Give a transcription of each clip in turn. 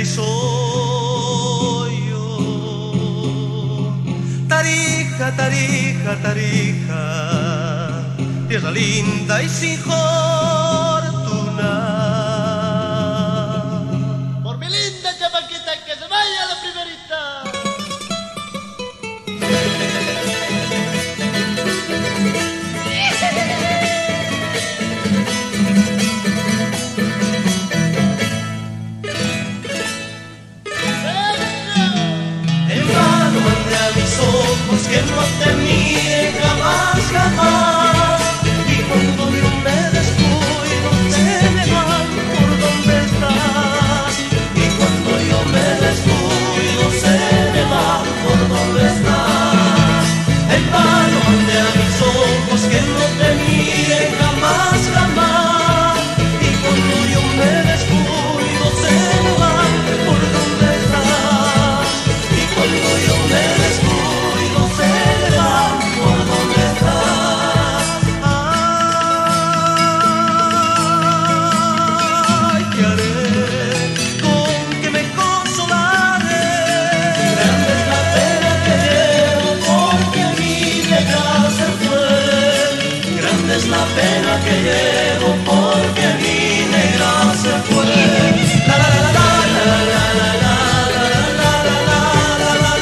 y soy yo. Tarija, Tarija, Tarija, tierra linda y sin fortuna. Por mi linda chamaquita, que se vaya la primerita. Que no te mire jamás, jamás. Y cuando yo me descuido, se me van por donde estás. Y cuando yo me descuido, se me van por donde estás. En vano mandé a mis ojos que no te mire jamás, jamás. Y cuando yo me descuido, se me van por donde estás. Y cuando yo me descuido, es la pena que llevo porque mi negra se fue. La la la la la la la la la la la la la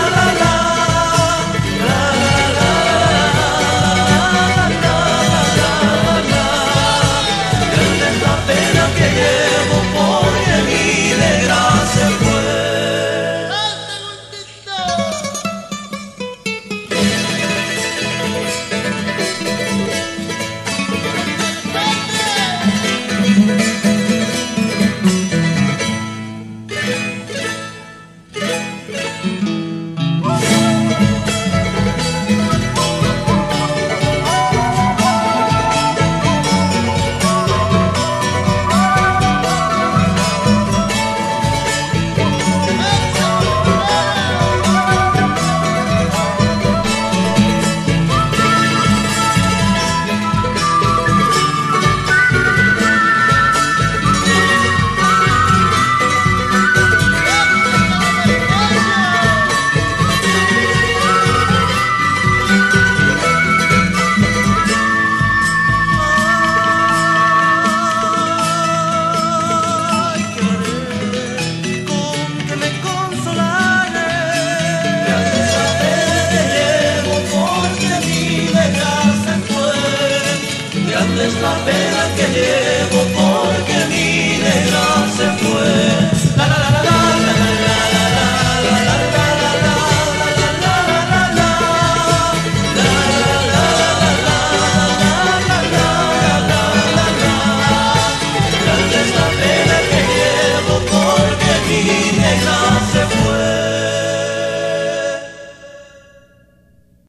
la. Grande es la pena que llevo porque mi negra se fue. Es la pena que llevo.